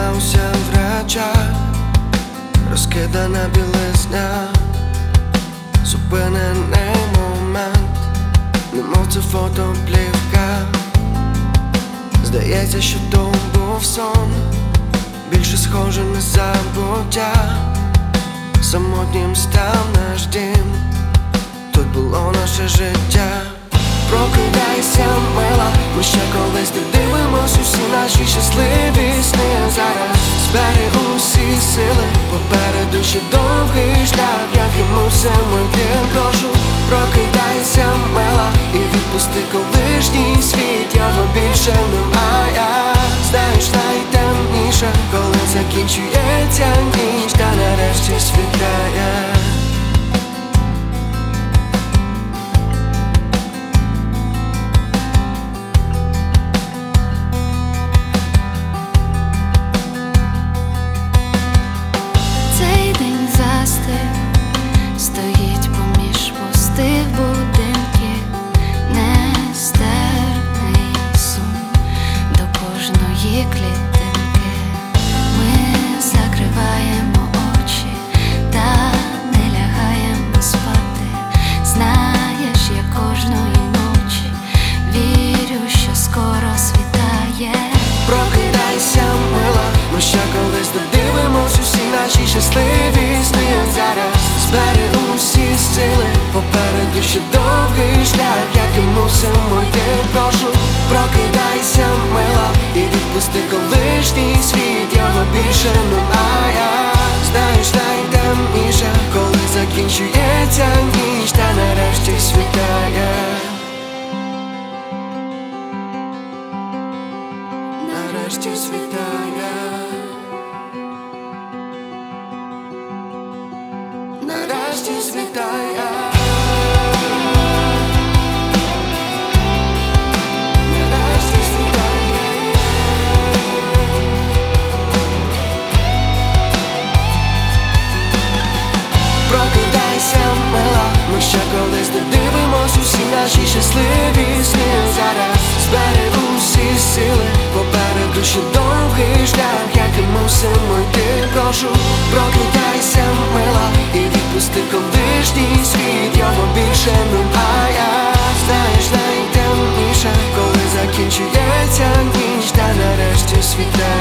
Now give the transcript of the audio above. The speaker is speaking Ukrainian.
зізнався в речах, розкидана білизня, зупинений момент, немов це фотоплівка. Здається, що то був сон, більше схоже на забуття. Самотнім став наш дім, тут було наше життя. Прокидайся, мила, ми ще колись не дивимось усі наші щасливі сни. Зараз збери усі сили, попереду ще довгий шлях, як і мусимо йти. Прошу, прокидайся, мила, і відпусти колишній світ, його більше немає. Знаєш, найтемніше, коли закінчується ніч, та нарешті світає. Стоїть поміж пустих будинків, нестерпний сум до кожної клітинки. Ми закриваємо очі та не лягаємо спати. Знаєш, я кожної ночі вірю, що скоро світає. Прокидайся, мила, ми ще колись додивимось усі наші щасливі сни. Зараз збери усі сили, попереду ще довгий шлях, як і мусимо йти. Прошу, прокидайся, мила, і відпусти колишній світ, його більше немає. Знаєш, найтемніше, коли закінчується ніч, та нарешті світає. Нарешті світає. Нарешті світає. Нарешті світає. Прокидайся, мила, ми ще колись додивимось усі наші щасливі сни. Зараз збери усі сили, попереду ще довгий шлях, як і мусимо йти. Прошу, прокидайся, мила, і відпусти колишній світ, його більше немає. Знаєш, найтемніше, коли закінчується ніч, та нарешті світає.